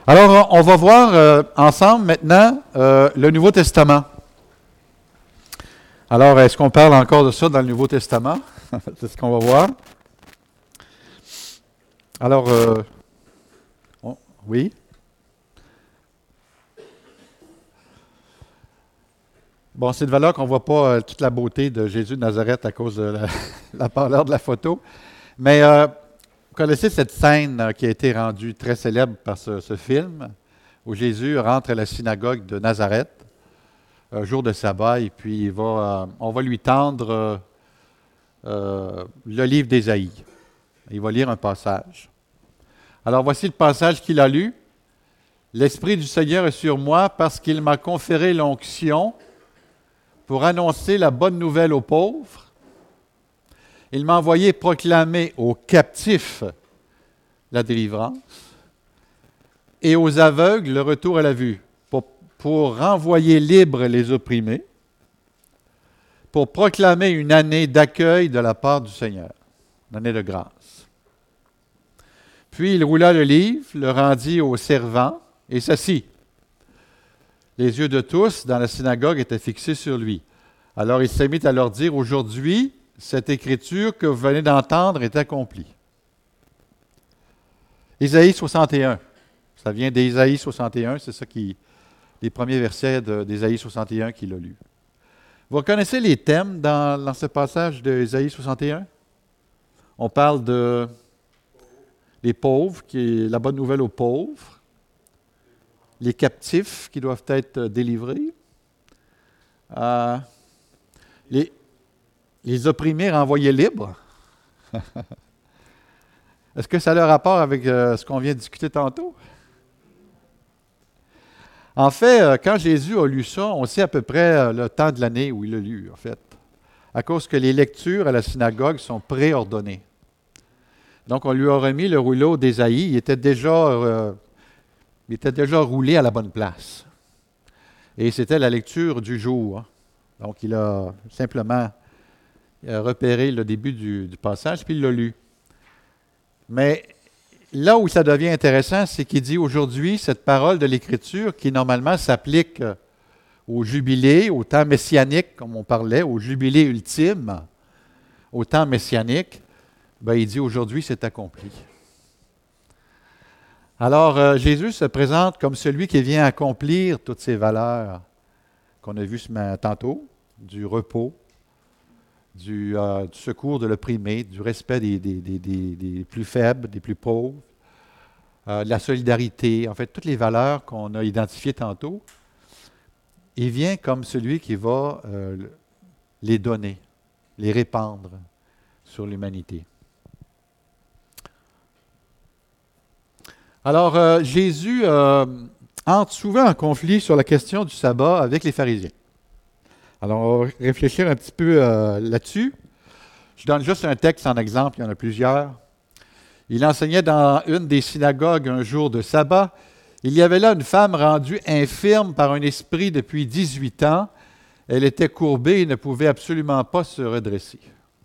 Alors, on va voir ensemble maintenant le Nouveau Testament. Alors, est-ce qu'on parle encore de ça dans le Nouveau Testament? C'est ce qu'on va voir. Alors, oui? Bon, c'est de valeur qu'on ne voit pas toute la beauté de Jésus de Nazareth à cause de la pâleur de la photo. Mais vous connaissez cette scène qui a été rendue très célèbre par ce film, où Jésus rentre à la synagogue de Nazareth, un jour de sabbat, et puis on va lui tendre le livre d'Ésaïe. Il va lire un passage. Alors voici le passage qu'il a lu. « L'Esprit du Seigneur est sur moi parce qu'il m'a conféré l'onction pour annoncer la bonne nouvelle aux pauvres. Il m'a envoyé proclamer aux captifs la délivrance et aux aveugles le retour à la vue, pour renvoyer libres les opprimés, pour proclamer une année d'accueil de la part du Seigneur, une année de grâce. Puis il roula le livre, le rendit aux servants et s'assit. Les yeux de tous dans la synagogue étaient fixés sur lui. Alors il s'est mis à leur dire, « Aujourd'hui, cette écriture que vous venez d'entendre est accomplie. » Ésaïe 61. Ça vient d'Ésaïe 61, c'est ça les premiers versets d'Ésaïe 61 qu'il a lu. Vous reconnaissez les thèmes dans ce passage d'Ésaïe 61? On parle des pauvres, qui est la bonne nouvelle aux pauvres, les captifs qui doivent être délivrés, les opprimés renvoyés libres. Est-ce que ça a le rapport avec ce qu'on vient de discuter tantôt? En fait, quand Jésus a lu ça, on sait à peu près le temps de l'année où il l'a lu, en fait, à cause que les lectures à la synagogue sont préordonnées. Donc, on lui a remis le rouleau d'Ésaïe, il était déjà roulé à la bonne place. Et c'était la lecture du jour. Donc, il a simplement repéré le début du passage, puis il l'a lu. Mais là où ça devient intéressant, c'est qu'il dit aujourd'hui, cette parole de l'Écriture qui normalement s'applique au jubilé, au temps messianique, comme on parlait, au jubilé ultime, au temps messianique, ben, il dit aujourd'hui, c'est accompli. Alors, Jésus se présente comme celui qui vient accomplir toutes ces valeurs qu'on a vues tantôt, du repos, du secours de l'opprimé, du respect des plus faibles, des plus pauvres, de la solidarité, en fait, toutes les valeurs qu'on a identifiées tantôt. Il vient comme celui qui va les donner, les répandre sur l'humanité. Alors, Jésus entre souvent en conflit sur la question du sabbat avec les pharisiens. Alors, on va réfléchir un petit peu là-dessus. Je donne juste un texte en exemple, il y en a plusieurs. Il enseignait dans une des synagogues un jour de sabbat. Il y avait là une femme rendue infirme par un esprit depuis 18 ans. Elle était courbée et ne pouvait absolument pas se redresser.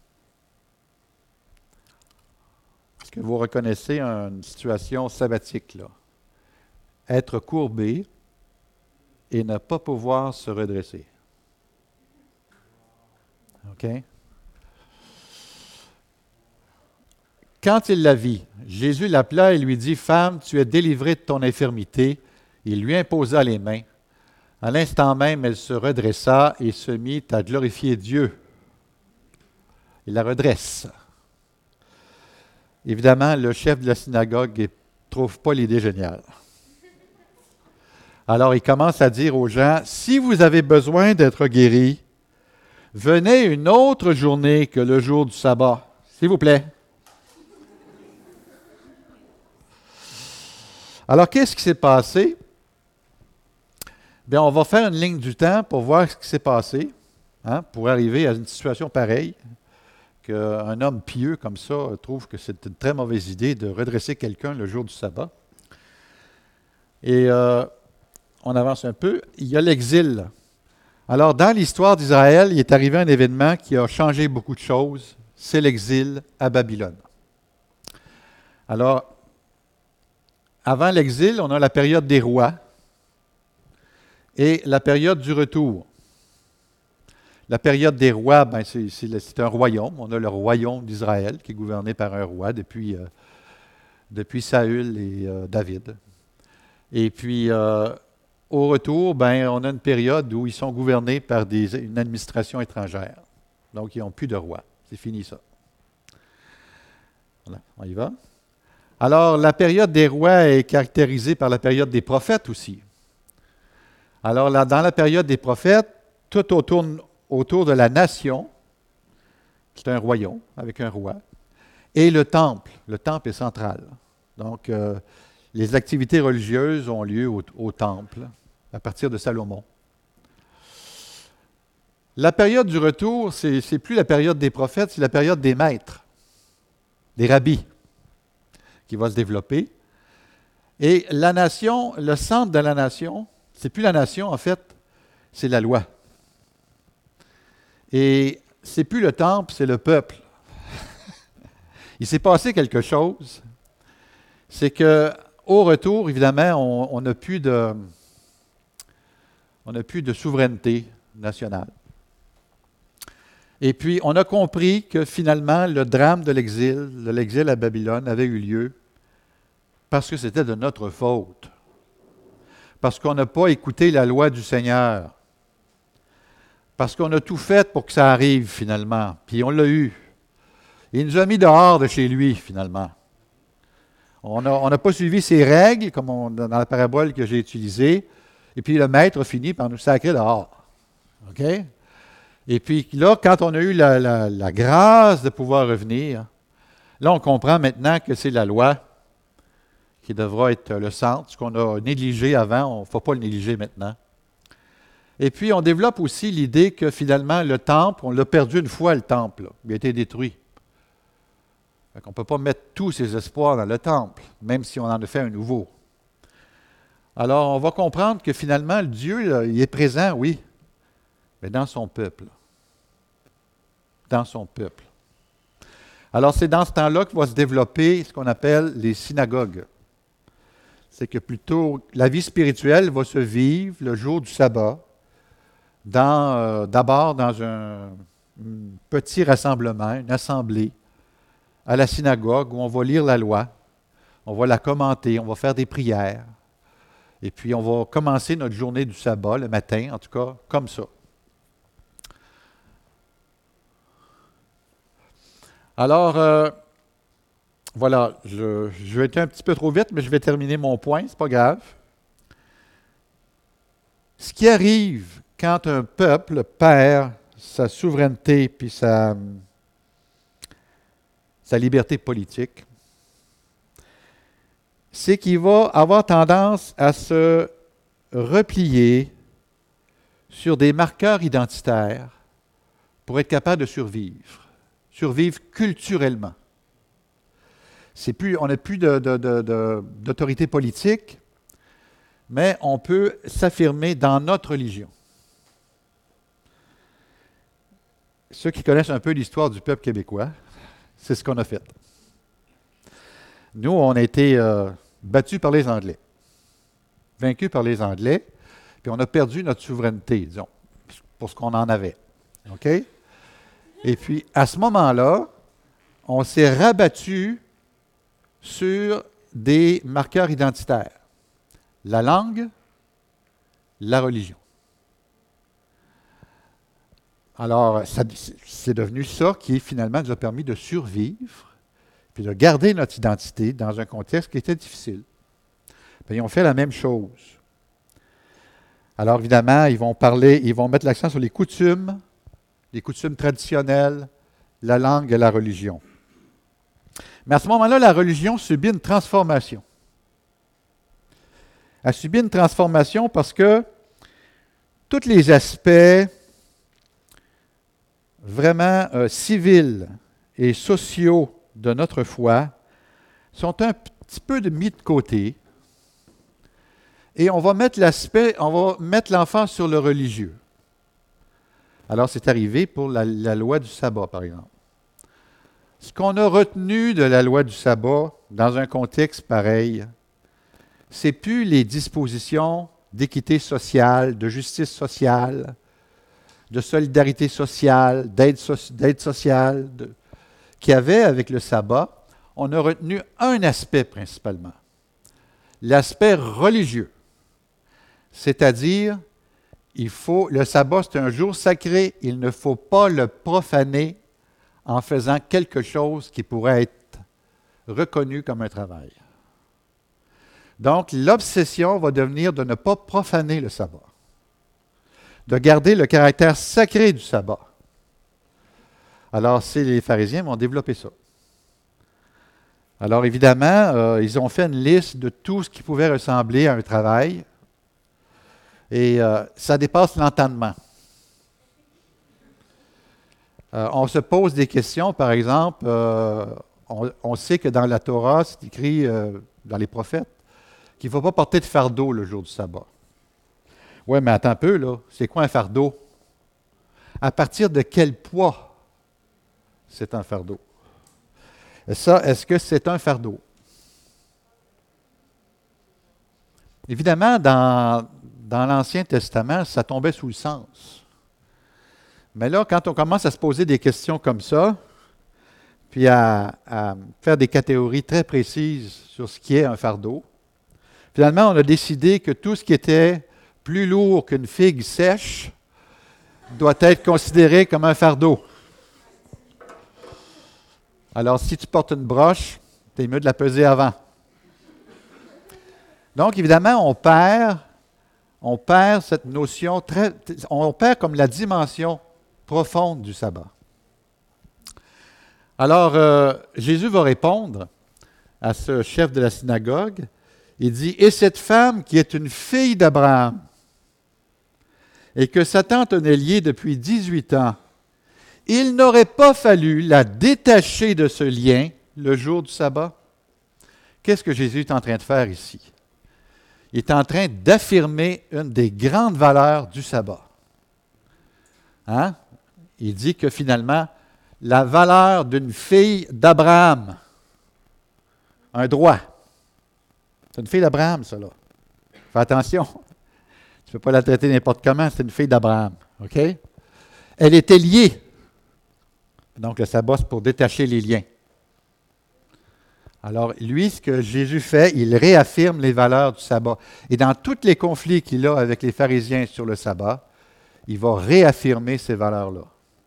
Est-ce que vous reconnaissez une situation sabbatique là? Être courbé et ne pas pouvoir se redresser. OK? Quand il la vit, Jésus l'appela et lui dit, « Femme, tu es délivrée de ton infirmité. » Il lui imposa les mains. À l'instant même, elle se redressa et se mit à glorifier Dieu. Il la redresse. Évidemment, le chef de la synagogue ne trouve pas l'idée géniale. Alors, il commence à dire aux gens, « Si vous avez besoin d'être guéris, venez une autre journée que le jour du sabbat, s'il vous plaît. » Alors, qu'est-ce qui s'est passé? Bien, on va faire une ligne du temps pour voir ce qui s'est passé, pour arriver à une situation pareille, qu'un homme pieux comme ça trouve que c'est une très mauvaise idée de redresser quelqu'un le jour du sabbat. Et on avance un peu. Il y a l'exil. Alors, dans l'histoire d'Israël, il est arrivé un événement qui a changé beaucoup de choses. C'est l'exil à Babylone. Alors, avant l'exil, on a la période des rois et la période du retour. La période des rois, ben c'est un royaume. On a le royaume d'Israël qui est gouverné par un roi depuis Saül et David. Et puis, au retour, ben, on a une période où ils sont gouvernés par une administration étrangère. Donc, ils n'ont plus de roi. C'est fini ça. Voilà, on y va. Alors, la période des rois est caractérisée par la période des prophètes aussi. Alors, là, dans la période des prophètes, tout autour de la nation, c'est un royaume avec un roi, et le temple. Le temple est central. Donc, les activités religieuses ont lieu au temple à partir de Salomon. La période du retour, c'est plus la période des prophètes, c'est la période des maîtres, des rabbis, qui va se développer. Et la nation, le centre de la nation, c'est plus la nation en fait, c'est la loi. Et c'est plus le temple, c'est le peuple. Il s'est passé quelque chose. C'est que au retour, évidemment, on n'a plus de souveraineté nationale. Et puis, on a compris que finalement, le drame de l'exil à Babylone avait eu lieu parce que c'était de notre faute. Parce qu'on n'a pas écouté la loi du Seigneur. Parce qu'on a tout fait pour que ça arrive finalement. Puis on l'a eu. Il nous a mis dehors de chez lui finalement. On n'a pas suivi ses règles, comme dans la parabole que j'ai utilisée. Et puis le maître a fini par nous sacrer dehors. OK? Et puis là, quand on a eu la grâce de pouvoir revenir, là, on comprend maintenant que c'est la loi qui devra être le centre. Ce qu'on a négligé avant, on ne faut pas le négliger maintenant. Et puis, on développe aussi l'idée que finalement, le temple, on l'a perdu une fois, le temple. Là. Il a été détruit. On ne peut pas mettre tous ses espoirs dans le temple, même si on en a fait un nouveau. Alors, on va comprendre que finalement, Dieu, là, il est présent, oui, mais dans son peuple. Dans son peuple. Alors, c'est dans ce temps-là que va se développer ce qu'on appelle les synagogues. C'est que plutôt, la vie spirituelle va se vivre le jour du sabbat, d'abord dans un petit rassemblement, une assemblée, à la synagogue où on va lire la loi, on va la commenter, on va faire des prières, et puis on va commencer notre journée du sabbat, le matin, en tout cas, comme ça. Alors, voilà, je vais être un petit peu trop vite, mais je vais terminer mon point, c'est pas grave. Ce qui arrive quand un peuple perd sa souveraineté puis sa liberté politique, c'est qu'il va avoir tendance à se replier sur des marqueurs identitaires pour être capable de survivre culturellement. On n'a plus d'autorité politique, mais on peut s'affirmer dans notre religion. Ceux qui connaissent un peu l'histoire du peuple québécois, c'est ce qu'on a fait. Nous, on a été battus par les Anglais, vaincus par les Anglais, puis on a perdu notre souveraineté, disons, pour ce qu'on en avait. OK? Et puis, à ce moment-là, on s'est rabattu sur des marqueurs identitaires. La langue, la religion. Alors, c'est devenu ça qui, finalement, nous a permis de survivre puis de garder notre identité dans un contexte qui était difficile. Puis, ils ont fait la même chose. Alors, évidemment, ils vont mettre l'accent sur les coutumes traditionnelles, la langue et la religion. Mais à ce moment-là, la religion subit une transformation. Elle subit une transformation parce que tous les aspects vraiment civils et sociaux de notre foi sont un petit peu mis de côté et on va mettre l'emphase sur le religieux. Alors, c'est arrivé pour la loi du sabbat, par exemple. Ce qu'on a retenu de la loi du sabbat dans un contexte pareil, c'est plus les dispositions d'équité sociale, de justice sociale, de solidarité sociale, d'aide sociale qu'il y avait avec le sabbat. On a retenu un aspect principalement, l'aspect religieux. C'est-à-dire, le sabbat, c'est un jour sacré, il ne faut pas le profaner en faisant quelque chose qui pourrait être reconnu comme un travail. Donc, l'obsession va devenir de ne pas profaner le sabbat, de garder le caractère sacré du sabbat. Alors, les pharisiens vont développer ça. Alors, évidemment, ils ont fait une liste de tout ce qui pouvait ressembler à un travail, et ça dépasse l'entendement. On se pose des questions, par exemple, on sait que dans la Torah, c'est écrit dans les prophètes, qu'il ne faut pas porter de fardeau le jour du sabbat. Oui, mais attends un peu, là. C'est quoi un fardeau? À partir de quel poids c'est un fardeau? Est-ce que c'est un fardeau? Évidemment, dans l'Ancien Testament, ça tombait sous le sens. Mais là, quand on commence à se poser des questions comme ça, puis à faire des catégories très précises sur ce qui est un fardeau, finalement, on a décidé que tout ce qui était plus lourd qu'une figue sèche doit être considéré comme un fardeau. Alors, si tu portes une broche, c'est mieux de la peser avant. Donc, évidemment, on perd cette notion, on perd comme la dimension profonde du sabbat. Alors, Jésus va répondre à ce chef de la synagogue. Il dit, « Et cette femme qui est une fille d'Abraham et que Satan tenait liée depuis 18 ans, il n'aurait pas fallu la détacher de ce lien le jour du sabbat? » Qu'est-ce que Jésus est en train de faire ici? Il est en train d'affirmer une des grandes valeurs du sabbat. Hein? Il dit que finalement, la valeur d'une fille d'Abraham, un droit. C'est une fille d'Abraham, ça, là. Fais attention. Tu ne peux pas la traiter n'importe comment, c'est une fille d'Abraham. OK? Elle était liée. Donc, le sabbat, c'est pour détacher les liens. Alors, lui, ce que Jésus fait, il réaffirme les valeurs du sabbat. Et dans tous les conflits qu'il a avec les pharisiens sur le sabbat, il va réaffirmer ces valeurs-là.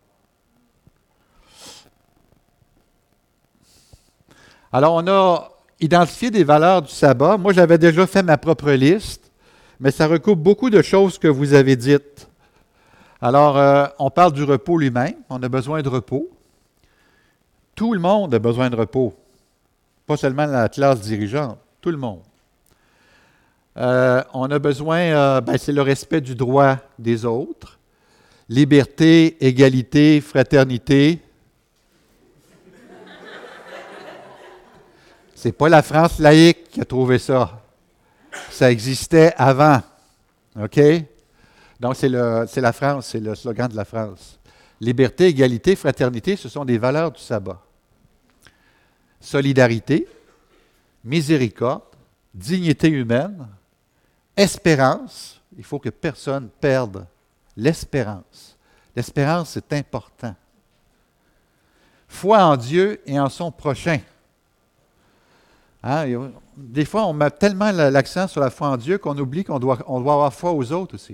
Alors, on a identifié des valeurs du sabbat. Moi, j'avais déjà fait ma propre liste, mais ça recoupe beaucoup de choses que vous avez dites. Alors, on parle du repos lui-même. On a besoin de repos. Tout le monde a besoin de repos. Pas seulement la classe dirigeante, tout le monde. On a besoin, c'est le respect du droit des autres. Liberté, égalité, fraternité. C'est pas la France laïque qui a trouvé ça. Ça existait avant. OK? Donc, c'est la France, c'est le slogan de la France. Liberté, égalité, fraternité, ce sont des valeurs du sabbat. Solidarité, miséricorde, dignité humaine, espérance. Il faut que personne perde l'espérance. L'espérance, c'est important. Foi en Dieu et en son prochain. Hein? Des fois, on met tellement l'accent sur la foi en Dieu qu'on oublie qu'on doit avoir foi aux autres aussi.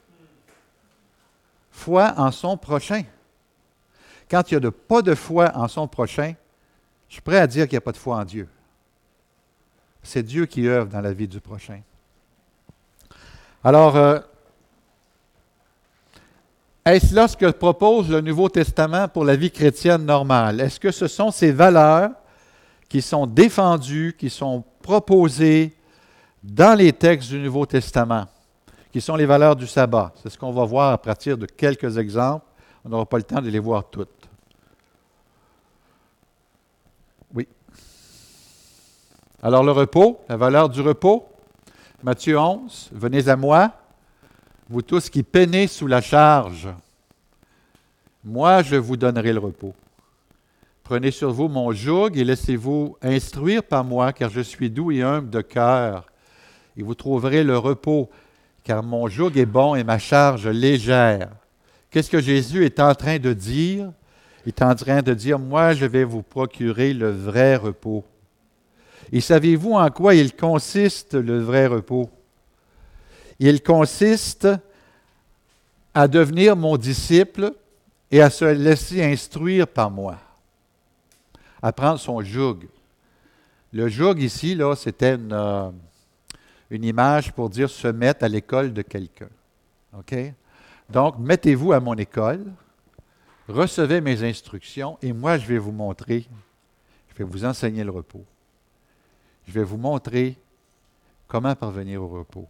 Foi en son prochain. Quand il n'y a pas de foi en son prochain, je suis prêt à dire qu'il n'y a pas de foi en Dieu. C'est Dieu qui œuvre dans la vie du prochain. Alors, est-ce là ce que propose le Nouveau Testament pour la vie chrétienne normale? Est-ce que ce sont ces valeurs qui sont défendues, qui sont proposées dans les textes du Nouveau Testament, qui sont les valeurs du sabbat? C'est ce qu'on va voir à partir de quelques exemples. On n'aura pas le temps de les voir toutes. Oui. Alors le repos, la valeur du repos. Matthieu 11, « Venez à moi, vous tous qui peinez sous la charge. Moi, je vous donnerai le repos. Prenez sur vous mon joug et laissez-vous instruire par moi, car je suis doux et humble de cœur, et vous trouverez le repos, car mon joug est bon et ma charge légère. Qu'est-ce que Jésus est en train de dire? Il est en train de dire, moi, je vais vous procurer le vrai repos. Et savez-vous en quoi il consiste, le vrai repos? Il consiste à devenir mon disciple et à se laisser instruire par moi, à prendre son joug. Le joug ici, là, c'était une image pour dire se mettre à l'école de quelqu'un. OK? Donc, mettez-vous à mon école, recevez mes instructions et moi, je vais vous montrer, je vais vous enseigner le repos. Je vais vous montrer comment parvenir au repos.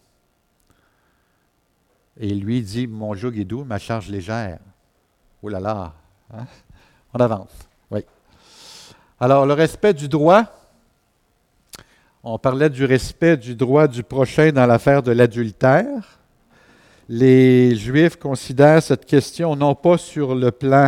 Et lui dit, mon joug est doux, ma charge légère. Oh là là! Hein? On avance. Oui. Alors, le respect du droit. On parlait du respect du droit du prochain dans l'affaire de l'adultère. Les Juifs considèrent cette question non pas sur le plan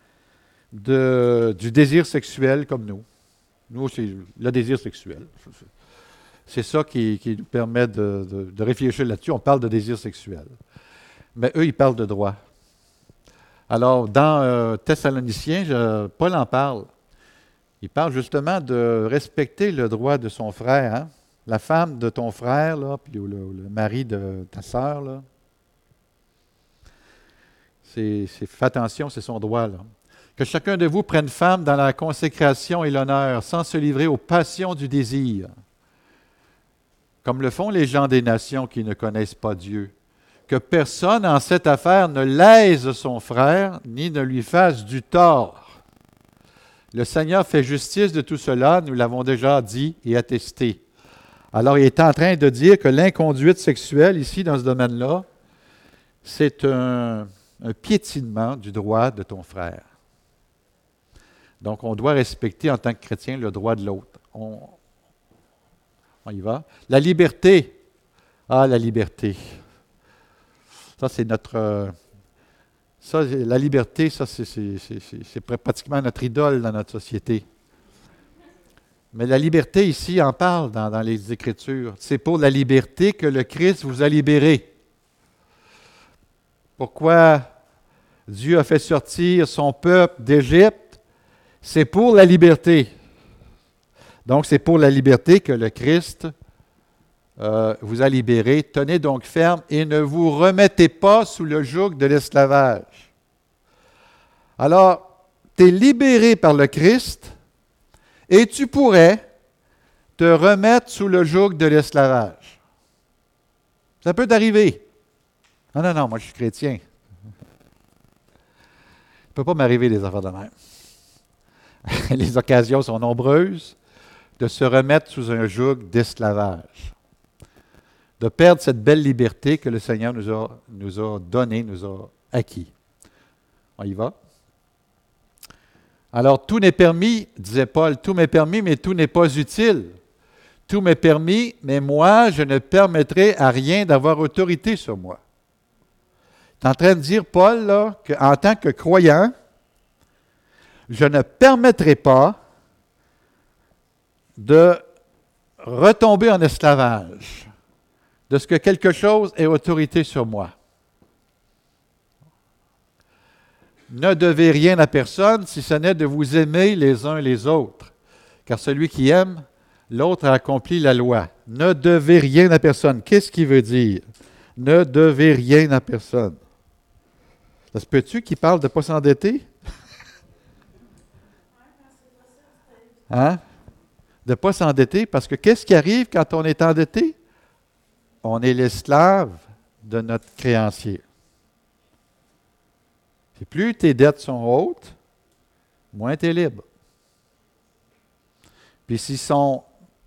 du désir sexuel comme nous. Nous, c'est le désir sexuel. C'est ça qui nous permet de réfléchir là-dessus. On parle de désir sexuel. Mais eux, ils parlent de droit. Alors, dans Thessaloniciens, Paul en parle. Il parle justement de respecter le droit de son frère. Hein? La femme de ton frère, là, puis le mari de ta sœur, là. Fais attention, c'est son droit. Là. Que chacun de vous prenne femme dans la consécration et l'honneur, sans se livrer aux passions du désir, comme le font les gens des nations qui ne connaissent pas Dieu. Que personne en cette affaire ne lèse son frère, ni ne lui fasse du tort. Le Seigneur fait justice de tout cela, nous l'avons déjà dit et attesté. Alors, il est en train de dire que l'inconduite sexuelle, ici, dans ce domaine-là, c'est un piétinement du droit de ton frère. Donc, on doit respecter en tant que chrétien le droit de l'autre. On y va. La liberté. Ah, la liberté. Ça, c'est notre... la liberté, ça, c'est pratiquement notre idole dans notre société. Mais la liberté, ici, en parle dans les Écritures. C'est pour la liberté que le Christ vous a libéré. Pourquoi Dieu a fait sortir son peuple d'Égypte? C'est pour la liberté. Donc, c'est pour la liberté que le Christ vous a libéré. Tenez donc ferme et ne vous remettez pas sous le joug de l'esclavage. Alors, tu es libéré par le Christ et tu pourrais te remettre sous le joug de l'esclavage. Ça peut t'arriver. Non, moi je suis chrétien. Il ne peut pas m'arriver des affaires de même. Les occasions sont nombreuses de se remettre sous un joug d'esclavage, de perdre cette belle liberté que le Seigneur nous a donnée, nous a acquis. On y va? Alors, tout n'est permis, disait Paul, tout m'est permis, mais tout n'est pas utile. Tout m'est permis, mais moi, je ne permettrai à rien d'avoir autorité sur moi. Tu es en train de dire, Paul, là, qu'en tant que croyant, je ne permettrai pas de retomber en esclavage, de ce que quelque chose ait autorité sur moi. Ne devez rien à personne, si ce n'est de vous aimer les uns les autres. Car celui qui aime, l'autre a accompli la loi. Ne devez rien à personne. Qu'est-ce qu'il veut dire? Ne devez rien à personne. Ça se peut-tu qu'il parle de ne pas s'endetter? Hein? De ne pas s'endetter, parce que qu'est-ce qui arrive quand on est endetté? On est l'esclave de notre créancier. Et plus tes dettes sont hautes, moins tu es libre. Puis s'ils sont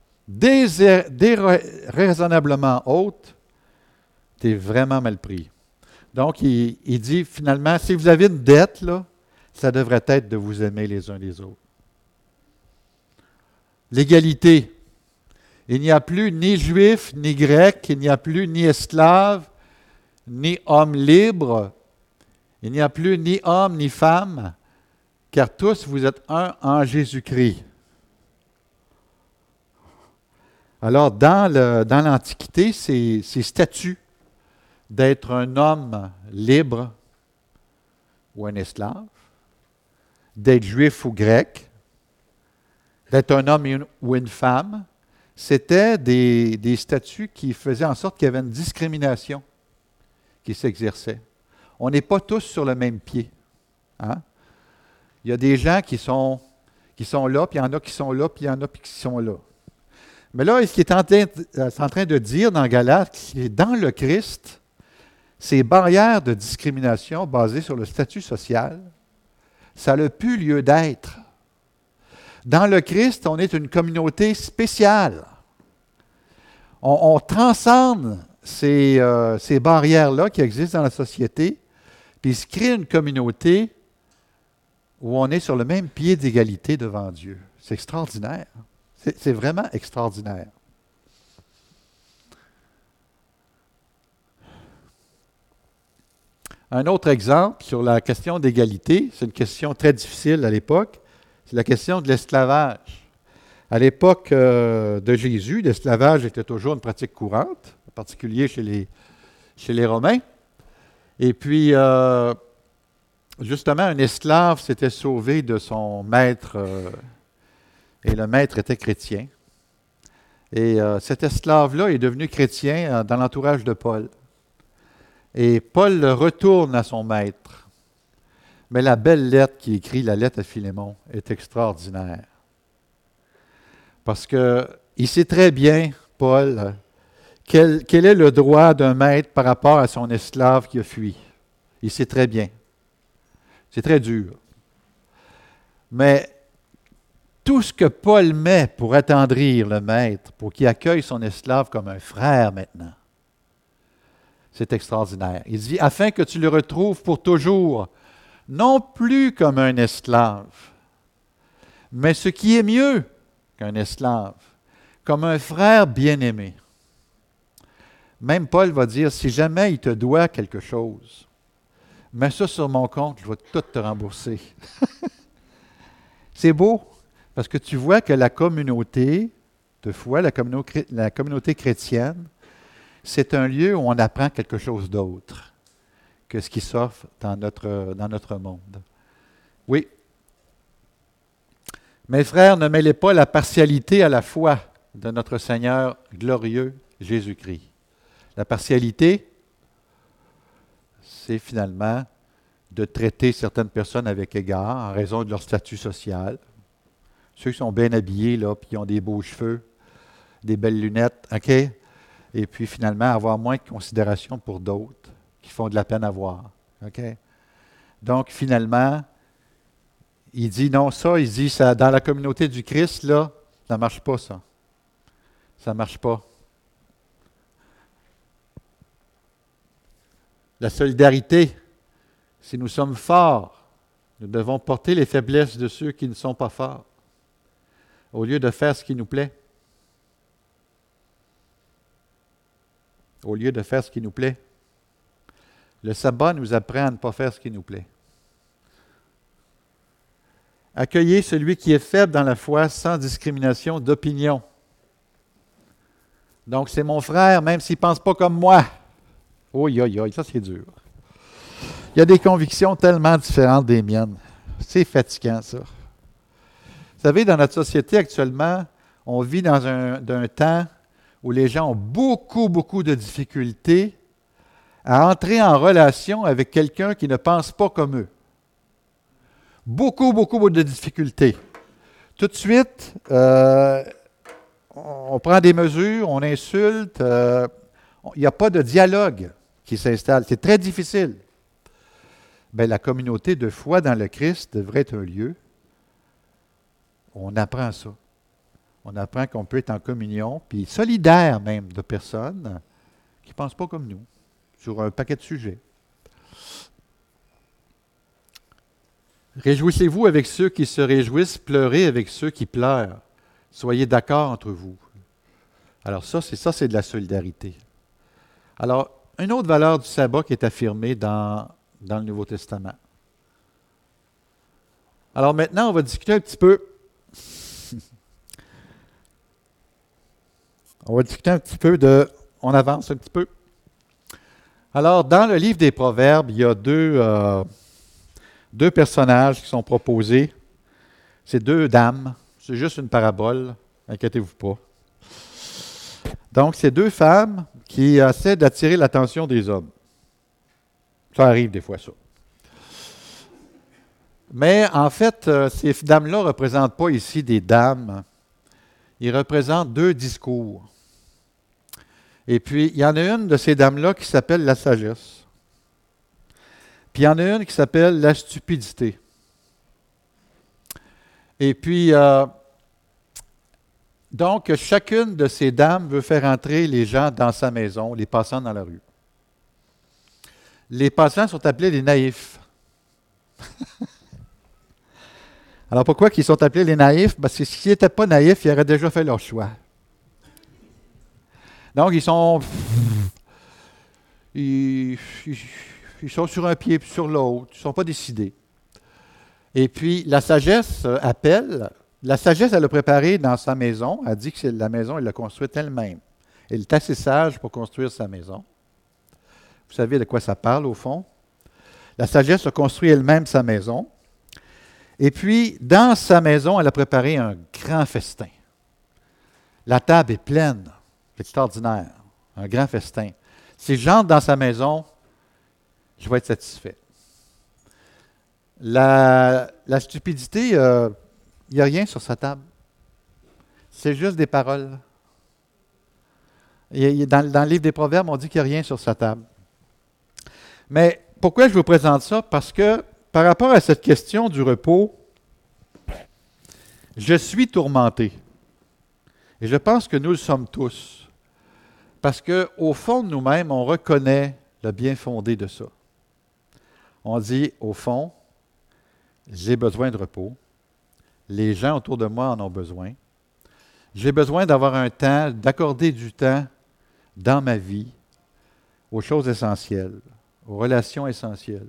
déraisonnablement hautes, tu es vraiment mal pris. Donc, il dit finalement, si vous avez une dette, là, ça devrait être de vous aimer les uns les autres. L'égalité. Il n'y a plus ni juif, ni grec, il n'y a plus ni esclave, ni homme libre, il n'y a plus ni homme ni femme, car tous vous êtes un en Jésus-Christ. Alors, dans l'Antiquité, ces statuts d'être un homme libre ou un esclave, d'être juif ou grec, d'être un homme ou une femme, c'était des statuts qui faisaient en sorte qu'il y avait une discrimination qui s'exerçait. On n'est pas tous sur le même pied. Hein? Il y a des gens qui sont là, puis il y en a qui sont là, puis il y en a qui sont là. Mais là, ce qu'il est en train de dire dans Galates, c'est que dans le Christ, ces barrières de discrimination basées sur le statut social, ça n'a plus lieu d'être. Dans le Christ, on est une communauté spéciale. On transcende ces barrières-là qui existent dans la société, puis il se crée une communauté où on est sur le même pied d'égalité devant Dieu. C'est extraordinaire. C'est vraiment extraordinaire. Un autre exemple sur la question d'égalité, c'est une question très difficile à l'époque, c'est la question de l'esclavage. À l'époque de Jésus, l'esclavage était toujours une pratique courante, en particulier chez les Romains. Et puis, justement, un esclave s'était sauvé de son maître, et le maître était chrétien. Et cet esclave-là est devenu chrétien dans l'entourage de Paul. Et Paul le retourne à son maître. Mais la belle lettre qu'il écrit, la lettre à Philémon, est extraordinaire. Parce qu'il sait très bien, Paul, quel est le droit d'un maître par rapport à son esclave qui a fui. Il sait très bien. C'est très dur. Mais tout ce que Paul met pour attendrir le maître, pour qu'il accueille son esclave comme un frère maintenant, c'est extraordinaire. Il dit, afin que tu le retrouves pour toujours, non plus comme un esclave, mais ce qui est mieux qu'un esclave, comme un frère bien-aimé. Même Paul va dire, si jamais il te doit quelque chose, mets ça sur mon compte, je vais tout te rembourser. C'est beau, parce que tu vois que la communauté de foi, la communauté chrétienne, c'est un lieu où on apprend quelque chose d'autre que ce qui s'offre dans notre monde. Oui. Mes frères, ne mêlez pas la partialité à la foi de notre Seigneur glorieux Jésus-Christ. La partialité, c'est finalement de traiter certaines personnes avec égard en raison de leur statut social. Ceux qui sont bien habillés, là, puis qui ont des beaux cheveux, des belles lunettes, OK? Et puis finalement, avoir moins de considération pour d'autres qui font de la peine à voir. OK? Donc, finalement, il dit non, il dit ça, dans la communauté du Christ, là, ça ne marche pas, ça. Ça ne marche pas. La solidarité, si nous sommes forts, nous devons porter les faiblesses de ceux qui ne sont pas forts, au lieu de faire ce qui nous plaît. Au lieu de faire ce qui nous plaît. Le sabbat nous apprend à ne pas faire ce qui nous plaît. Accueillez celui qui est faible dans la foi sans discrimination d'opinion. Donc, c'est mon frère, même s'il ne pense pas comme moi. Oui, ça c'est dur. Il y a des convictions tellement différentes des miennes. C'est fatigant, ça. Vous savez, dans notre société actuellement, on vit dans un temps où les gens ont beaucoup, beaucoup de difficultés à entrer en relation avec quelqu'un qui ne pense pas comme eux. Beaucoup, beaucoup de difficultés. Tout de suite, on prend des mesures, on insulte, il n'y a pas de dialogue qui s'installe. C'est très difficile. Bien, la communauté de foi dans le Christ devrait être un lieu où on apprend ça. On apprend qu'on peut être en communion, puis solidaire même de personnes qui ne pensent pas comme nous, sur un paquet de sujets. Réjouissez-vous avec ceux qui se réjouissent, pleurez avec ceux qui pleurent. Soyez d'accord entre vous. Alors ça, c'est de la solidarité. Alors, une autre valeur du sabbat qui est affirmée dans le Nouveau Testament. Alors maintenant, on va discuter un petit peu On va discuter un petit peu de... On avance un petit peu. Alors, dans le livre des Proverbes, il y a deux personnages qui sont proposés. C'est deux dames. C'est juste une parabole. Inquiétez-vous pas. Donc, c'est deux femmes qui essaient d'attirer l'attention des hommes. Ça arrive des fois, ça. Mais en fait, ces dames-là ne représentent pas ici des dames. Ils représentent deux discours. Et puis, il y en a une de ces dames-là qui s'appelle la sagesse. Puis, il y en a une qui s'appelle la stupidité. Et puis, donc, chacune de ces dames veut faire entrer les gens dans sa maison, les passants dans la rue. Les passants sont appelés les naïfs. Alors, pourquoi ils sont appelés les naïfs? Parce que s'ils n'étaient pas naïfs, ils auraient déjà fait leur choix. Donc, ils sont sur un pied puis sur l'autre. Ils ne sont pas décidés. Et puis, la sagesse appelle. La sagesse, elle l'a préparée dans sa maison. Elle dit que la maison, elle l'a construite elle-même. Elle est assez sage pour construire sa maison. Vous savez de quoi ça parle, au fond. La sagesse a construit elle-même sa maison. Et puis, dans sa maison, elle a préparé un grand festin. La table est pleine. C'est extraordinaire. Un grand festin. Si j'entre dans sa maison, je vais être satisfait. La stupidité, il n'y a rien sur sa table. C'est juste des paroles. Dans le livre des Proverbes, on dit qu'il n'y a rien sur sa table. Mais pourquoi je vous présente ça? Parce que par rapport à cette question du repos, je suis tourmenté. Et je pense que nous le sommes tous. Parce qu'au fond de nous-mêmes, on reconnaît le bien fondé de ça. On dit, au fond, j'ai besoin de repos. Les gens autour de moi en ont besoin. J'ai besoin d'avoir un temps, d'accorder du temps dans ma vie aux choses essentielles, aux relations essentielles.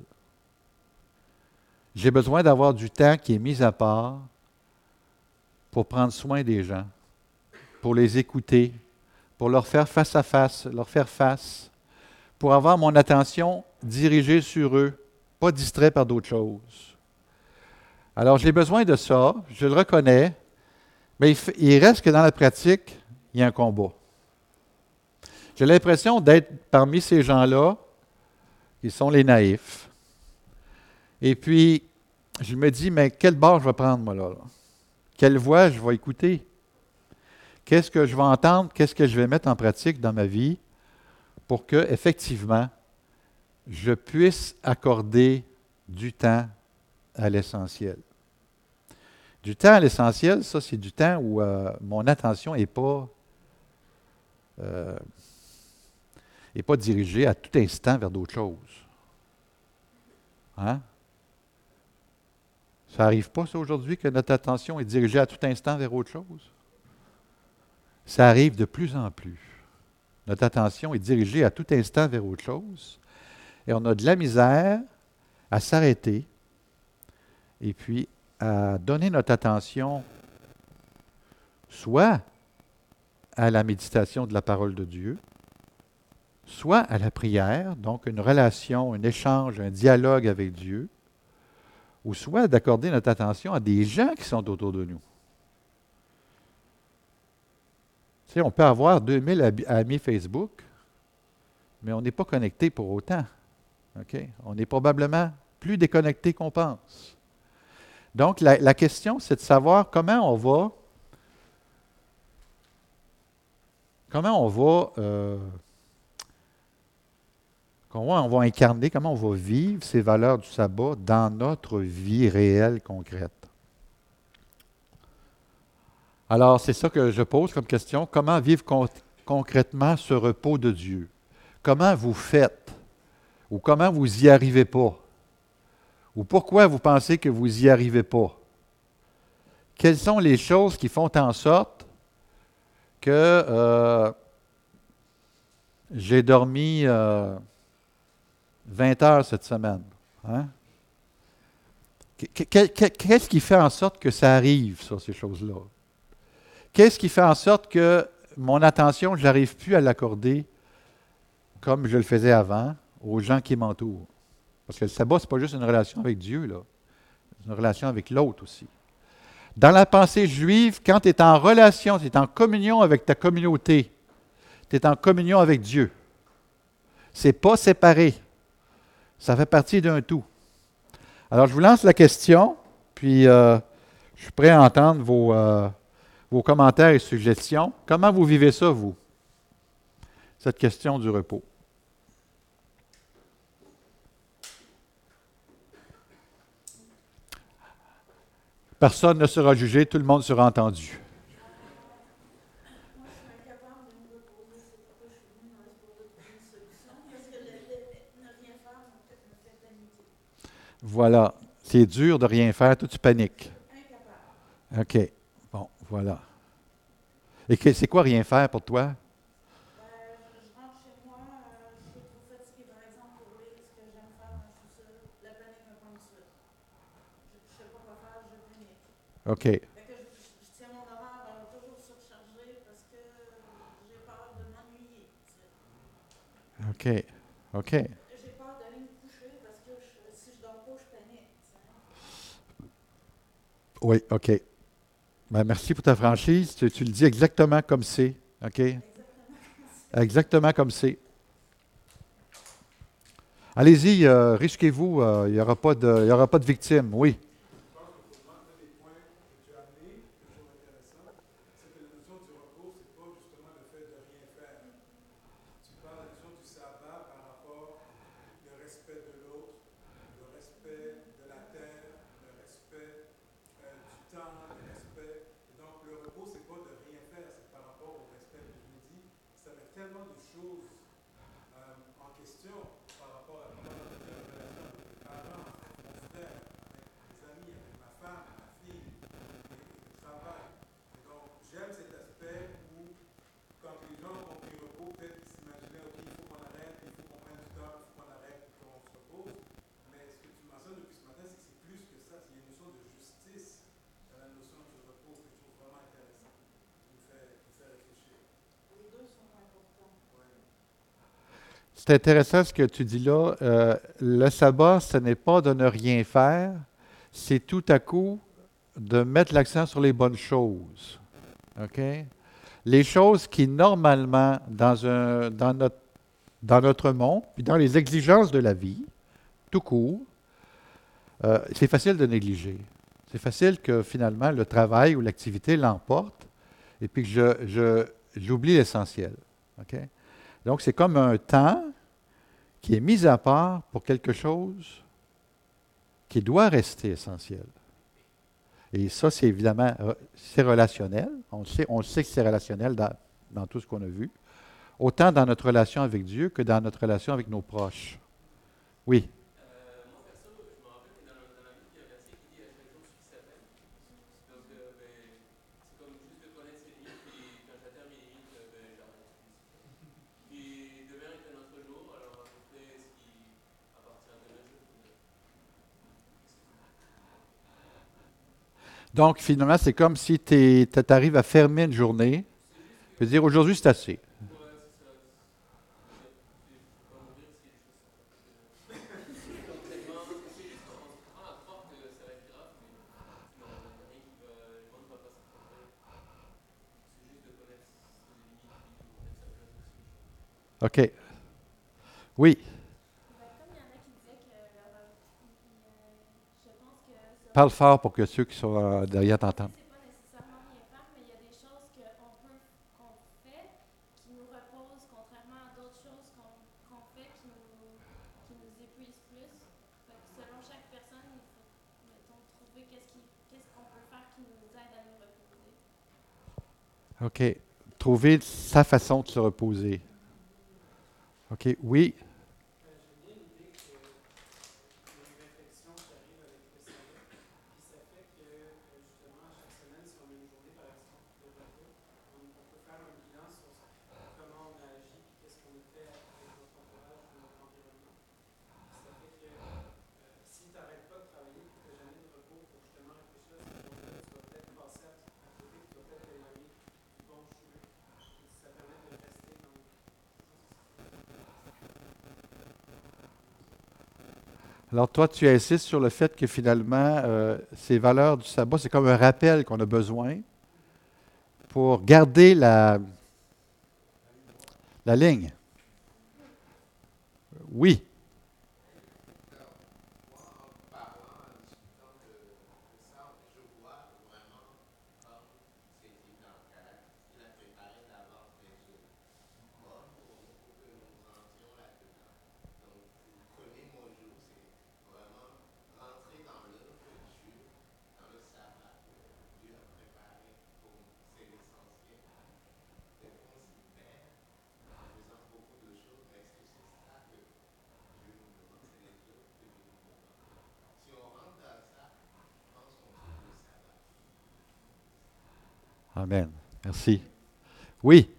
J'ai besoin d'avoir du temps qui est mis à part pour prendre soin des gens, pour les écouter, pour leur faire face à face, leur faire face, pour avoir mon attention dirigée sur eux, pas distrait par d'autres choses. Alors, j'ai besoin de ça, je le reconnais, mais il reste que dans la pratique, il y a un combat. J'ai l'impression d'être parmi ces gens-là, qui sont les naïfs. Et puis, je me dis, mais quel bord je vais prendre, moi, là? Quelle voix je vais écouter? Qu'est-ce que je vais entendre? Qu'est-ce que je vais mettre en pratique dans ma vie pour que, effectivement, je puisse accorder du temps à l'essentiel? Du temps à l'essentiel, ça, c'est du temps où mon attention n'est pas dirigée à tout instant vers d'autres choses. Hein? Ça n'arrive pas, ça, aujourd'hui, que notre attention est dirigée à tout instant vers autre chose? Ça arrive de plus en plus. Notre attention est dirigée à tout instant vers autre chose. Et on a de la misère à s'arrêter et puis à donner notre attention soit à la méditation de la parole de Dieu, soit à la prière, donc une relation, un échange, un dialogue avec Dieu, ou soit d'accorder notre attention à des gens qui sont autour de nous. Tu sais, on peut avoir 2000 amis Facebook, mais on n'est pas connecté pour autant. Okay? On est probablement plus déconnecté qu'on pense. Donc, la question, c'est de savoir comment on va incarner, comment on va vivre ces valeurs du sabbat dans notre vie réelle, concrète. Alors, c'est ça que je pose comme question. Comment vivre concrètement ce repos de Dieu? Comment vous faites? Ou comment vous n'y arrivez pas? Ou pourquoi vous pensez que vous n'y arrivez pas? Quelles sont les choses qui font en sorte que j'ai dormi 20 heures cette semaine? Hein? Qu'est-ce qui fait en sorte que ça arrive, ça, ces choses-là? Qu'est-ce qui fait en sorte que mon attention, je n'arrive plus à l'accorder comme je le faisais avant aux gens qui m'entourent. Parce que le sabbat, ce n'est pas juste une relation avec Dieu, là. C'est une relation avec l'autre aussi. Dans la pensée juive, quand tu es en relation, tu es en communion avec ta communauté, tu es en communion avec Dieu. C'est pas séparé. Ça fait partie d'un tout. Alors, je vous lance la question, puis je suis prêt à entendre vos commentaires et suggestions. Comment vous vivez ça, vous, cette question du repos? Personne ne sera jugé, tout le monde sera entendu. Moi, je suis incapable de me reposer. C'est pourquoi je suis venue dans l'espoir de trouver une solution. Parce que ne rien faire me fait paniquer. Voilà. C'est dur de rien faire, toi, tu paniques. Incapable. OK. Bon, voilà. Et c'est quoi rien faire pour toi? Je rentre chez moi, je suis trop fatiguée, par exemple, pour lire ce que j'aime faire quand je suis seule. La panique me prend tout de suite. Je ne sais pas quoi faire, je panique. OK. Fait que je tiens mon horaire toujours surchargé parce que j'ai peur de m'ennuyer. OK. OK. J'ai peur d'aller me coucher parce que si je dors pas, je panique. Oui, OK. Ben, merci pour ta franchise. Tu le dis exactement comme c'est. OK? Exactement. Exactement comme c'est. Allez-y, risquez-vous. Il n'y aura pas de, il y aura pas de victimes. Oui. Je pense que pour moi, un des points que tu as amené, que je trouve intéressant, c'est que la notion du repos, c'est pas justement le fait de rien faire. Tu parles de la notion du sabbat par rapport au respect de l'autre, le respect de la terre, le respect du temps, le respect. Et donc, le repos, c'est pas de rien faire, c'est par rapport au respect que je me dis. Ça met tellement de choses en question par rapport à comment on a une relation avec mes parents, avec mon frère, avec mes amis, avec ma femme, ma fille, et le travail. Et donc, j'aime cet aspect où, quand les gens ont compris repos, peut-être qu'ils s'imaginaient, OK, il faut qu'on arrête, il faut qu'on prenne du temps, il faut qu'on arrête, il faut qu'on se repose. Mais ce que tu mentionnes depuis ce matin, c'est que c'est plus que ça. Il y a une notion de justice dans la notion du repos que je trouve vraiment intéressant, qui me fait réfléchir. Les deux sont importants. Ouais. C'est intéressant ce que tu dis là. Le sabbat, ce n'est pas de ne rien faire, c'est tout à coup de mettre l'accent sur les bonnes choses. OK? Les choses qui, normalement, dans notre monde, puis dans les exigences de la vie, tout court, c'est facile de négliger. C'est facile que finalement le travail ou l'activité l'emporte et puis que j'oublie l'essentiel. OK? Donc, c'est comme un temps qui est mis à part pour quelque chose qui doit rester essentiel. Et ça, c'est évidemment, c'est relationnel. On sait que c'est relationnel dans tout ce qu'on a vu. Autant dans notre relation avec Dieu que dans notre relation avec nos proches. Oui. Moi, perso, je me rappelle que dans la Bible, il y a un verset qui dit à chaque jour suffit sa peine. Donc, c'est comme juste de connaître ses limites, puis quand j'atteins mes limites, j'arrête. Puis demain est un autre jour, alors je fais ce qui appartient à demain. Donc, finalement, c'est comme si tu arrives à fermer une journée, C'est juste que, puis dire aujourd'hui, c'est assez. ouais, c'est ça. Je ne peux pas mourir si les choses sont pas c'est comme tellement, c'est juste qu'on se prend à croire que ça va être grave, mais non, il n'y a rien qui va, le monde ne va pas s'effondrer. C'est juste de connaître ses limites, puis de mettre sa place aussi. OK. Oui. Ben, comme il y en a qui disaient que je pense que se Parle reposer, fort pour que ceux qui sont derrière t'entendent. c'est pas nécessairement rien faire, mais il y a des choses qu'on fait qui nous reposent, contrairement à d'autres choses qu'on fait qui nous épuisent plus. Fait que selon chaque personne, il faut, mettons, trouver qu'est-ce qu'on peut faire qui nous aide à nous reposer. OK. Trouver sa façon de se reposer. OK. Oui. J'aime bien l'idée qu'il y a une réflexion qui arrive avec le cerveau, puis ça fait que justement, chaque semaine, si on a une journée par exemple de repos, on peut faire un bilan sur comment on a agi, puis qu'est-ce qu'on a fait avec notre entourage ou notre environnement. Puis ça fait que si tu n'arrêtes pas de travailler, puis tu n'as jamais de repos pour justement réfléchir à cette journée-là, tu vas peut-être passer à côté, tu vas peut-être t'éloigner du bon chemin. Alors toi, tu insistes sur le fait que finalement, ces valeurs du sabbat, c'est comme un rappel qu'on a besoin pour garder la ligne. Oui. Amen. Merci. Oui.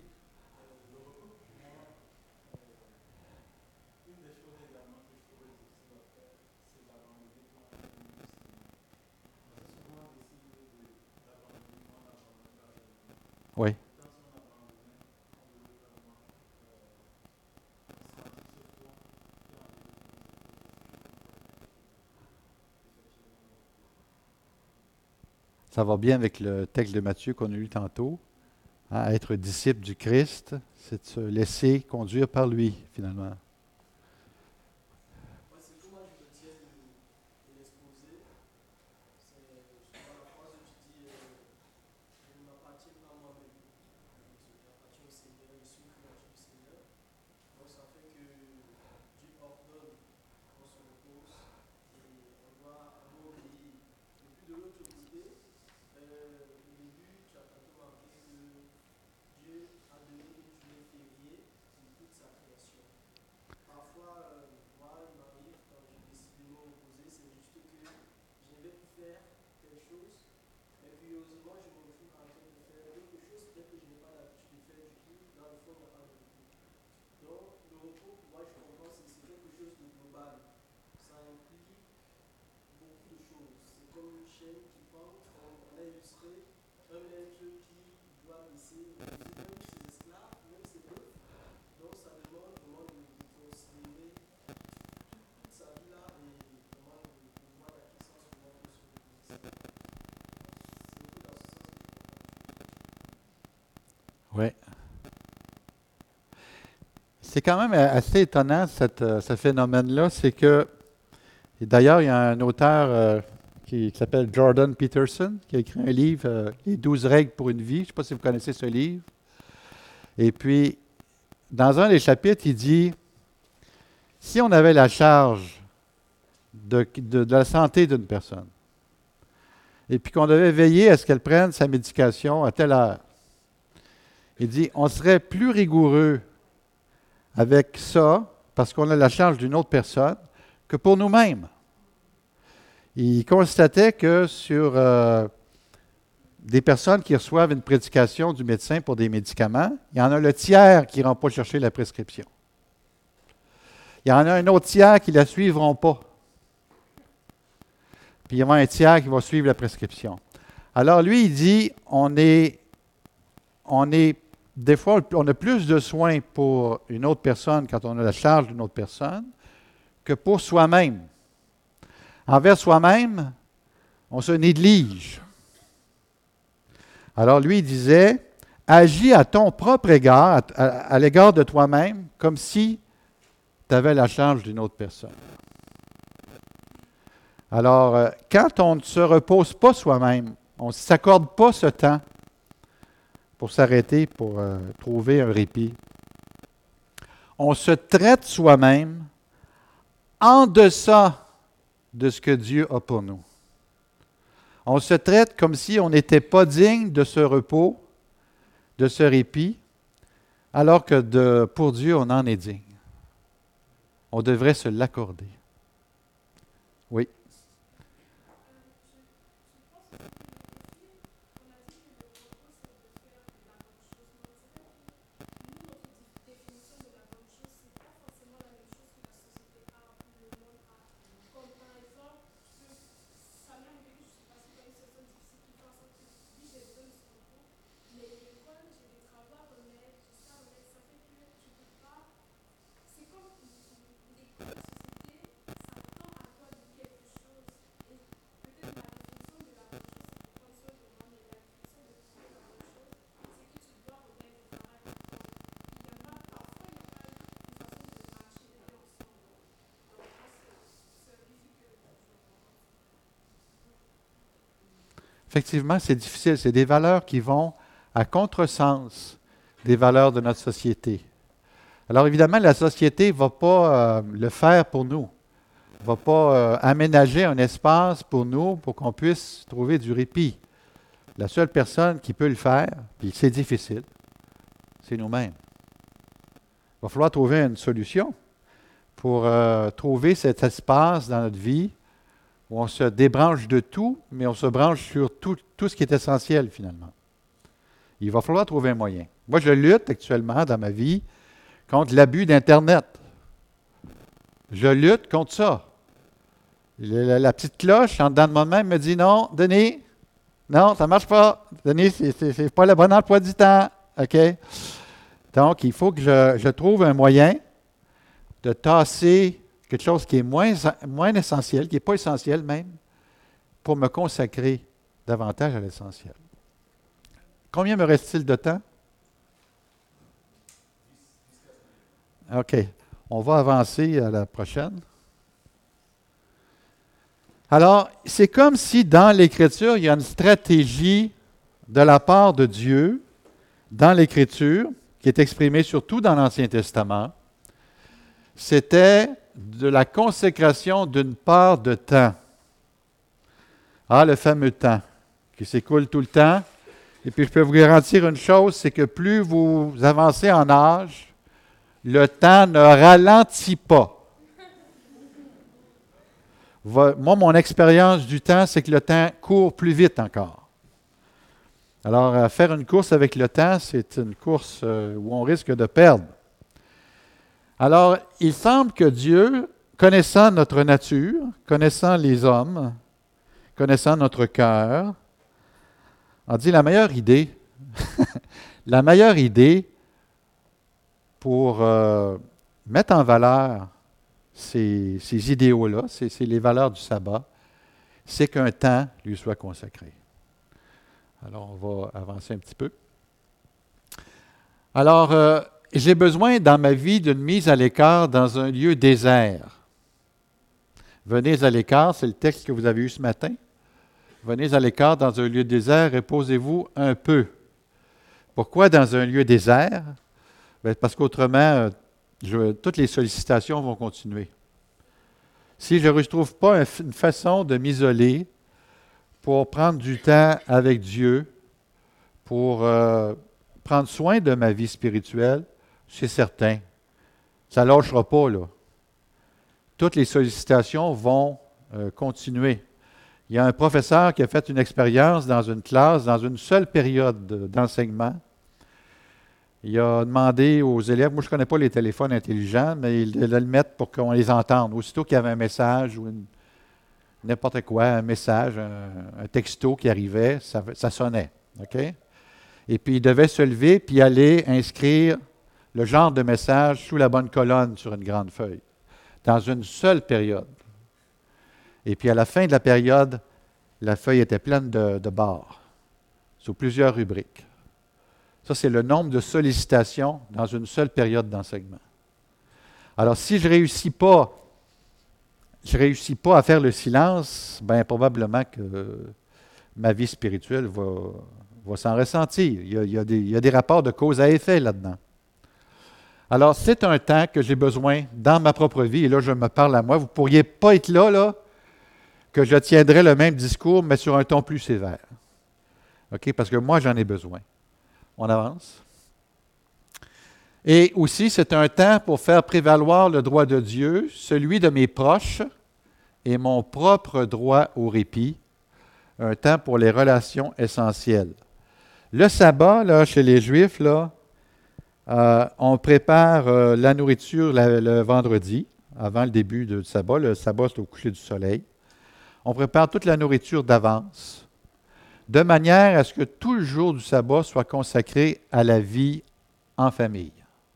Une des choses également que je trouvais difficile à faire, c'est d'abandonner quand on est musclé. On a souvent décidé d'abandonner quand on abandonne la journée. Oui. Et quand on abandonnait, on devait vraiment sentir ce poids qui en vérité nous effectivement le repos. Ça va bien avec le texte de Matthieu qu'on a lu tantôt. Hein, être disciple du Christ, c'est de se laisser conduire par lui, finalement. Moi, c'est comment je retiens de l'exposé. C'est justement la phrase où tu dis je ne m'appartiens pas à moi-même. J'appartiens au Seigneur, je suis une créature du Seigneur. Donc, ça fait que Dieu ordonne qu'on se repose et on doit obéir. Et puis, de l'autre côté, au début, tu as tantôt marqué que Dieu a donné une journée fériée pour toute sa création. Parfois, moi, il m'arrive, quand je décide de me reposer, c'est juste que j'aimerais plus faire telle chose, mais curieusement, je me retrouve en train de faire quelque chose peut-être que je n'ai pas l'habitude de faire du tout. Dans le fond, il n'y a pas de repos. Donc, le repos, pour moi, je comprends, c'est quelque chose de global. Ça implique beaucoup de choses. C'est comme une chaîne qui pend, on a illustré un maître qui doit laisser même ses esclaves, même ses bœufs. Donc, ça demande vraiment de considérer toute sa vie là et vraiment de voir dans quel sens on peut se reposer. C'est un peu dans ce sens que je comprends. Oui. C'est quand même assez étonnant, ce phénomène-là. C'est que, et d'ailleurs, il y a un auteur qui s'appelle Jordan Peterson, qui a écrit un livre, Les 12 règles pour une vie. Je ne sais pas si vous connaissez ce livre. Et puis, dans un des chapitres, il dit, si on avait la charge de la santé d'une personne, et puis qu'on devait veiller à ce qu'elle prenne sa médication à telle heure, il dit, on serait plus rigoureux avec ça, parce qu'on a la charge d'une autre personne, que pour nous-mêmes. Il constatait que sur des personnes qui reçoivent une prédication du médecin pour des médicaments, il y en a le tiers qui n'iront pas chercher la prescription. Il y en a un autre tiers qui ne la suivront pas. Puis il y en a un tiers qui va suivre la prescription. Alors lui, il dit, des fois, on a plus de soins pour une autre personne quand on a la charge d'une autre personne que pour soi-même. Envers soi-même, on se néglige. Alors lui, il disait, agis à ton propre égard, à l'égard de toi-même, comme si tu avais la charge d'une autre personne. Alors, quand on ne se repose pas soi-même, on ne s'accorde pas ce temps pour s'arrêter, pour trouver un répit, on se traite soi-même en deçà de ce que Dieu a pour nous. On se traite comme si on n'était pas digne de ce repos, de ce répit, alors que pour Dieu, on en est digne. On devrait se l'accorder. Oui. C'est comme les codes de société, ça tend à quoi Effectivement, c'est difficile. C'est des valeurs qui vont à contresens des valeurs de notre société. Alors évidemment, la société ne va pas le faire pour nous. Ne va pas aménager un espace pour nous pour qu'on puisse trouver du répit. La seule personne qui peut le faire, puis c'est difficile, c'est nous-mêmes. Il va falloir trouver une solution pour trouver cet espace dans notre vie où on se débranche de tout, mais on se branche sur tout ce qui est essentiel finalement. Il va falloir trouver un moyen. Moi, je lutte actuellement dans ma vie contre l'abus d'Internet. Je lutte contre ça. La petite cloche en dedans de moi-même me dit non, Denis, non, ça ne marche pas. Denis, c'est pas le bon emploi du temps. OK? Donc, il faut que je trouve un moyen de tasser quelque chose qui est moins essentiel, qui n'est pas essentiel même, pour me consacrer davantage à l'essentiel. Combien me reste-t-il de temps? OK. On va avancer à la prochaine. Alors, c'est comme si dans l'Écriture, il y a une stratégie de la part de Dieu dans l'Écriture, qui est exprimée surtout dans l'Ancien Testament. C'était de la consécration d'une part de temps. Ah, le fameux temps qui s'écoule tout le temps. Et puis, je peux vous garantir une chose, c'est que plus vous avancez en âge, le temps ne ralentit pas. Moi, mon expérience du temps, c'est que le temps court plus vite encore. Alors, faire une course avec le temps, c'est une course où on risque de perdre. Alors, il semble que Dieu, connaissant notre nature, connaissant les hommes, connaissant notre cœur, a dit la meilleure idée, la meilleure idée pour mettre en valeur ces idéaux-là, c'est les valeurs du sabbat, c'est qu'un temps lui soit consacré. Alors, on va avancer un petit peu. Alors, j'ai besoin dans ma vie d'une mise à l'écart dans un lieu désert. Venez à l'écart, c'est le texte que vous avez eu ce matin. Venez à l'écart dans un lieu désert, reposez-vous un peu. Pourquoi dans un lieu désert? Bien, parce qu'autrement, toutes les sollicitations vont continuer. Si je ne retrouve pas une façon de m'isoler pour prendre du temps avec Dieu, pour prendre soin de ma vie spirituelle, c'est certain, ça ne lâchera pas, là. Toutes les sollicitations vont continuer. Il y a un professeur qui a fait une expérience dans une classe, dans une seule période d'enseignement. Il a demandé aux élèves, moi je ne connais pas les téléphones intelligents, mais il le mettre pour qu'on les entende. Aussitôt qu'il y avait un message ou n'importe quoi, un message, un texto qui arrivait, ça sonnait. OK? Et puis il devait se lever puis aller inscrire le genre de message sous la bonne colonne sur une grande feuille, dans une seule période. Et puis à la fin de la période, la feuille était pleine de barres, sous plusieurs rubriques. Ça, c'est le nombre de sollicitations dans une seule période d'enseignement. Alors, si je ne réussis pas à faire le silence, bien probablement que ma vie spirituelle va s'en ressentir. Il y a des rapports de cause à effet là-dedans. Alors, c'est un temps que j'ai besoin dans ma propre vie, et là, je me parle à moi. Vous ne pourriez pas être là, que je tiendrais le même discours, mais sur un ton plus sévère. OK? Parce que moi, j'en ai besoin. On avance. Et aussi, c'est un temps pour faire prévaloir le droit de Dieu, celui de mes proches et mon propre droit au répit. Un temps pour les relations essentielles. Le sabbat, là, chez les Juifs, là, on prépare la nourriture le vendredi, avant le début du sabbat. Le sabbat, c'est au coucher du soleil. On prépare toute la nourriture d'avance, de manière à ce que tout le jour du sabbat soit consacré à la vie en famille.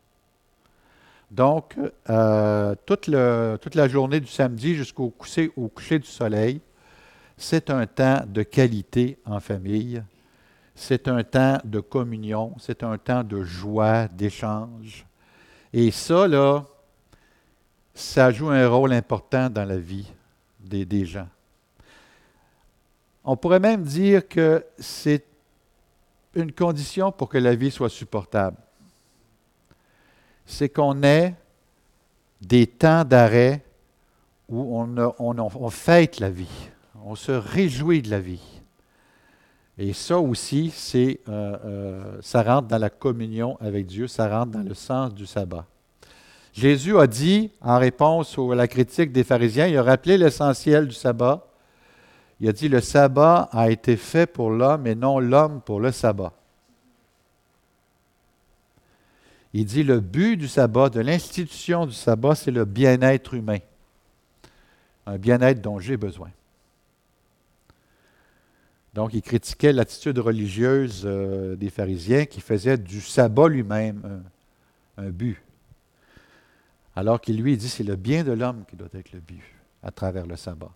Donc, toute la journée du samedi jusqu'au coucher du soleil, c'est un temps de qualité en famille, c'est un temps de communion, c'est un temps de joie, d'échange. Et ça, là, ça joue un rôle important dans la vie des gens. On pourrait même dire que c'est une condition pour que la vie soit supportable. C'est qu'on ait des temps d'arrêt où on fête la vie, on se réjouit de la vie. Et ça aussi, ça rentre dans la communion avec Dieu, ça rentre dans le sens du sabbat. Jésus a dit, en réponse à la critique des pharisiens, il a rappelé l'essentiel du sabbat. Il a dit, le sabbat a été fait pour l'homme et non l'homme pour le sabbat. Il dit, le but du sabbat, de l'institution du sabbat, c'est le bien-être humain. Un bien-être dont j'ai besoin. Donc, il critiquait l'attitude religieuse des pharisiens qui faisaient du sabbat lui-même un but. Alors qu'il lui dit, c'est le bien de l'homme qui doit être le but à travers le sabbat.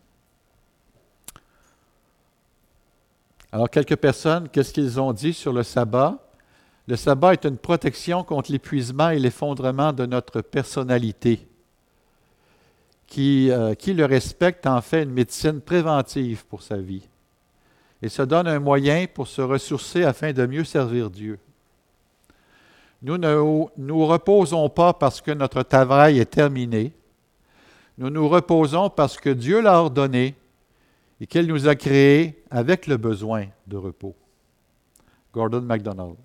Alors, quelques personnes, qu'est-ce qu'ils ont dit sur le sabbat? Le sabbat est une protection contre l'épuisement et l'effondrement de notre personnalité. Qui le respecte en fait une médecine préventive pour sa vie. Et se donne un moyen pour se ressourcer afin de mieux servir Dieu. Nous ne nous reposons pas parce que notre travail est terminé. Nous nous reposons parce que Dieu l'a ordonné et qu'il nous a créés avec le besoin de repos. Gordon MacDonald.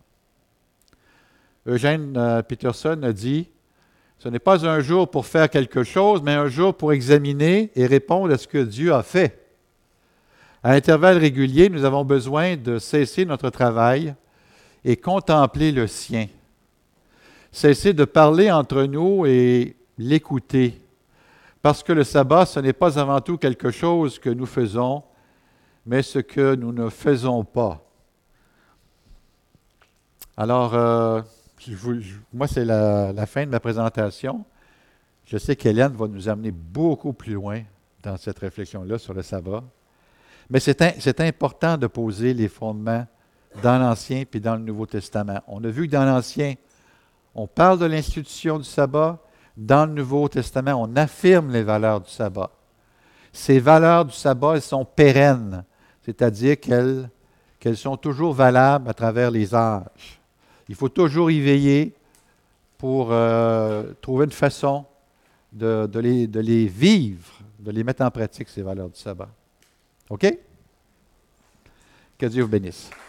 Eugene Peterson a dit, ce n'est pas un jour pour faire quelque chose, mais un jour pour examiner et répondre à ce que Dieu a fait. À intervalles réguliers, nous avons besoin de cesser notre travail et contempler le sien. Cesser de parler entre nous et l'écouter. Parce que le sabbat, ce n'est pas avant tout quelque chose que nous faisons, mais ce que nous ne faisons pas. Alors, moi, c'est la fin de ma présentation. Je sais qu'Hélène va nous amener beaucoup plus loin dans cette réflexion-là sur le sabbat. Mais c'est important de poser les fondements dans l'Ancien et dans le Nouveau Testament. On a vu que dans l'Ancien, on parle de l'institution du sabbat. Dans le Nouveau Testament, on affirme les valeurs du sabbat. Ces valeurs du sabbat, elles sont pérennes, c'est-à-dire qu'elles sont toujours valables à travers les âges. Il faut toujours y veiller pour trouver une façon de les vivre, de les mettre en pratique, ces valeurs du sabbat. OK? Que Dieu vous bénisse.